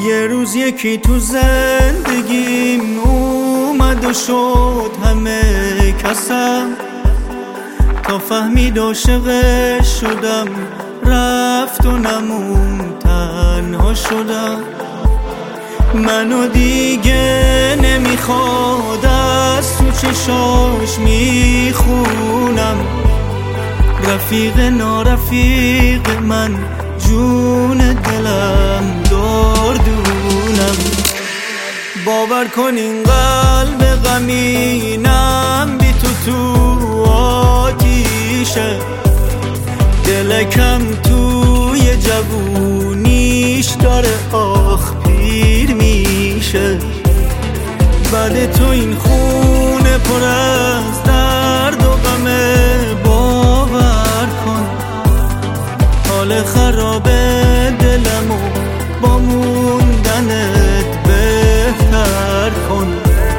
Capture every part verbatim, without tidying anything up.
یه روز یکی تو زندگیم اومد و شد همه کسم، تا فهمید عاشقش شدم رفت و نمون تنها شدم. منو دیگه نمیخواد از تو چشاش میخونم، رفیق نارفیق من جون دلم دردونم. باور کن این قلب غمینم بی تو تو آتیشه، دلکم توی جوونیش داره آخ پیر میشه. بعد تو این خونه پر از درد و غمه، باور کن حال خراب دلمو با موندنت بهتر کن.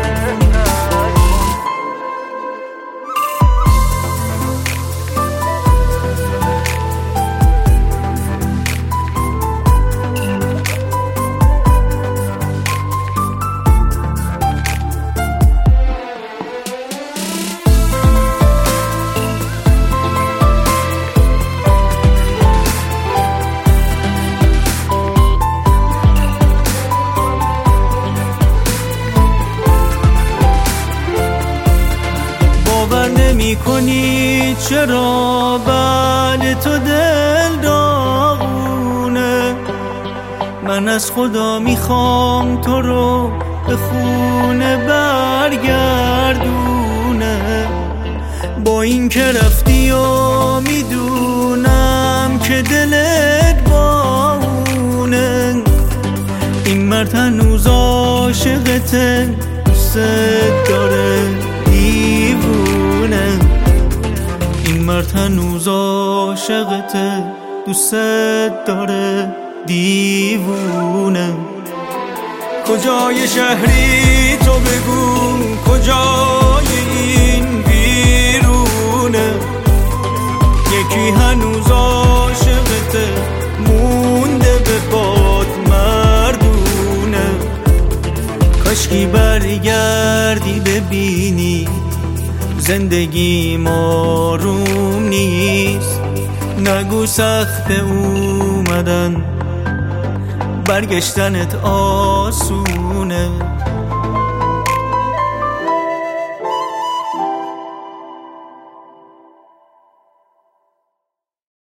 باور نمی کنی چرا بعد تو دل داغونه، من از خدا میخوام تو رو به خونه برگردونه. با این که رفتی و میدونم که دلت باونه، این مرد هنوز عاشقته دوست داره دیوونه. این مرد هنوز عاشقته دوست داره دیوونه. کجای شهری تو بگو، کجای این بیرونه، یکی هنوز عاشقته مونده به باد مردونه. کاشکی برگردی ببینی زندگی آروم نیست، نگو سخت اومدن برگشتنت آسونه.